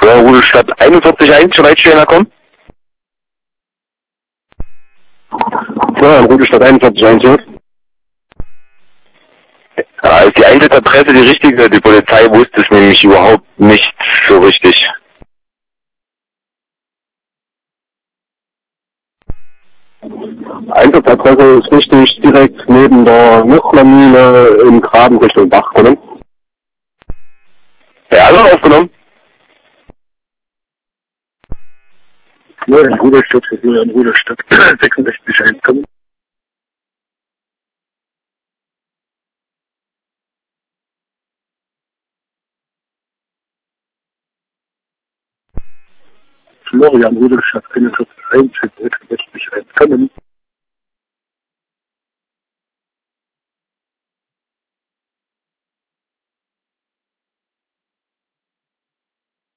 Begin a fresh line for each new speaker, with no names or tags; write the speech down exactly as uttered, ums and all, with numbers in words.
Ja, Rudolstadt einundvierzig eins, schon Leitstellen kommen?
Ja, in Rudolstadt einundvierzig eins, ja.
Ja, ist die Einsatzadresse die richtige? Die Polizei wusste es nämlich überhaupt nicht so richtig.
Einsatzadresse ist richtig direkt neben der Nusslermühle im Graben Richtung Bach, oder?
Ja, alle aufgenommen?
Ja, in Rudolstadt, ja, in Rudolstadt sechsundsechzig eins, kommen. Florian Rudolstadt einundvierzig eins, sechsundsechzig eins, kommen.